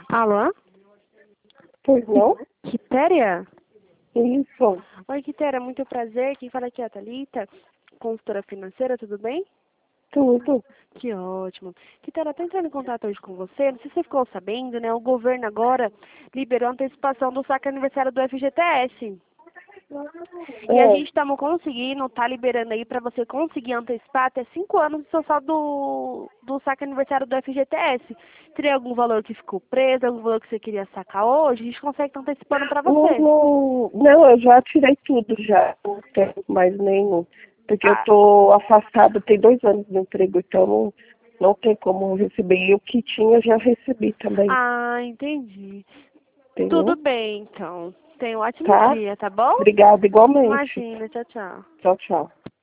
Alô? Pois não? Quitéria? Isso. Oi, Quitéria, muito prazer. Quem fala aqui é a Thalita, consultora financeira, tudo bem? Tudo. Que ótimo. Quitéria, tô entrando em contato hoje com você. Não sei se você ficou sabendo, né? O governo agora liberou a antecipação do saque aniversário do FGTS. E a gente estamos conseguindo, tá liberando aí para você conseguir antecipar até 5 anos do seu saldo do saque aniversário do FGTS. Teria algum valor que ficou preso, algum valor que você queria sacar hoje? A gente consegue estar antecipando para você. Não, eu já tirei tudo já. Não tenho mais nenhum. Porque eu Ah, tô afastada, tem 2 anos de emprego, então não tem como receber. E o que tinha eu já recebi também, entendi. Tudo entendeu? bem, então. Tenha um ótimo Tá? dia, tá bom? Obrigada igualmente. Imagina, tchau, tchau. Tchau, tchau.